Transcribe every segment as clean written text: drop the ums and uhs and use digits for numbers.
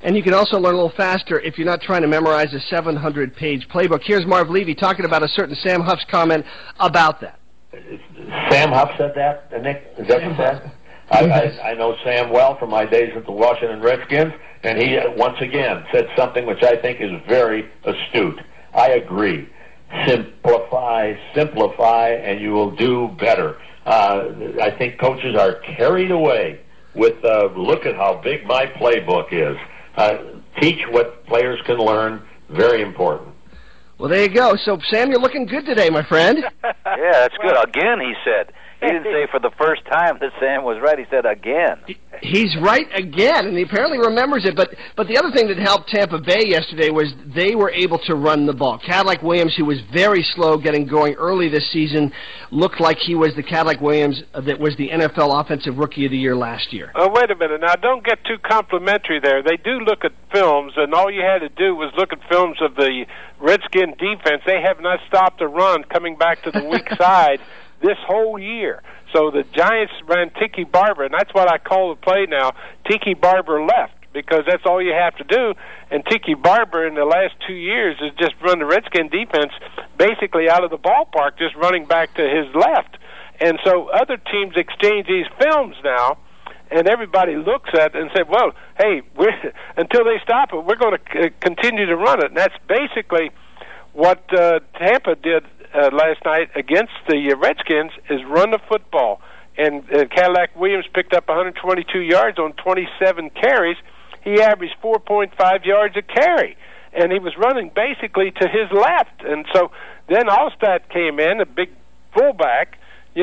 And you can also learn a little faster if you're not trying to memorize a 700-page playbook. Here's Marv Levy talking about a certain Sam Huff's comment about that. Sam Huff said that, Nick? Is that what you said? I know Sam well from my days at the Washington Redskins, and he once again said something which I think is very astute. I agree. Simplify, and you will do better. I think coaches are carried away with, look at how big my playbook is. Teach what players can learn, very important. Well, there you go. So, Sam, you're looking good today, my friend. Yeah, that's good. Again, he said. He didn't say for the first time that Sam was right. He said again. He's right again, and he apparently remembers it. But the other thing that helped Tampa Bay yesterday was they were able to run the ball. Cadillac Williams, who was very slow getting going early this season, looked like he was the Cadillac Williams that was the NFL Offensive Rookie of the Year last year. Oh, wait a minute. Now, don't get too complimentary there. They do look at films, and all you had to do was look at films of the Redskin defense. They have not stopped a run coming back to the weak side this whole year. So the Giants ran Tiki Barber, and that's what I call the play now, Tiki Barber left, because that's all you have to do. And Tiki Barber in the last 2 years has just run the Redskin defense basically out of the ballpark, just running back to his left. And so other teams exchange these films now, and everybody looks at it and says, well, hey, until they stop it, we're going to continue to run it. And that's basically what Tampa did last night against the Redskins, is run the football. And Cadillac Williams picked up 122 yards on 27 carries. He averaged 4.5 yards a carry, and he was running basically to his left. And so then Allstott came in, a big fullback,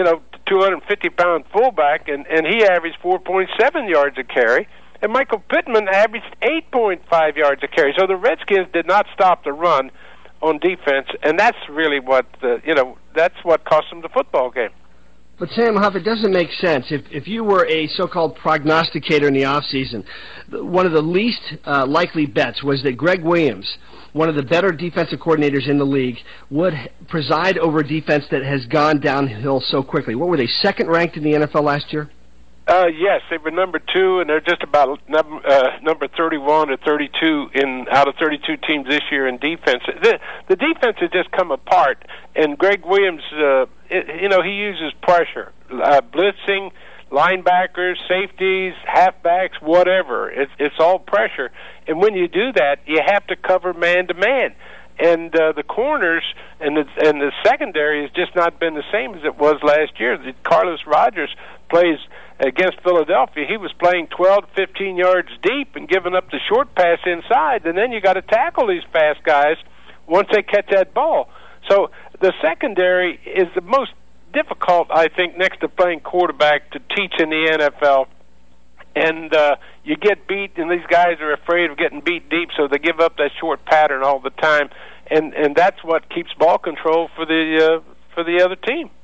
250-pound fullback, and he averaged 4.7 yards a carry. And Michael Pittman averaged 8.5 yards a carry. So the Redskins did not stop the run on defense, and that's really what that's what cost them the football game. But Sam Huff, it doesn't make sense. If you were a so-called prognosticator in the offseason, one of the least likely bets was that Greg Williams, one of the better defensive coordinators in the league, would preside over a defense that has gone downhill so quickly. What were they, second ranked in the NFL last year? Yes, they were number 2, and they're just about number 31 or 32 out of 32 teams this year in defense. The defense has just come apart, and Greg Williams, he uses pressure, blitzing, linebackers, safeties, halfbacks, whatever. It's all pressure, and when you do that, you have to cover man-to-man. And the corners and the secondary has just not been the same as it was last year. Carlos Rogers plays against Philadelphia. He was playing 12 to 15 yards deep and giving up the short pass inside, and then you got to tackle these fast guys once they catch that ball. So the secondary is the most difficult, I think, next to playing quarterback, to teach in the NFL. And you get beat, and these guys are afraid of getting beat deep, so they give up that short pattern all the time, and that's what keeps ball control for the other team.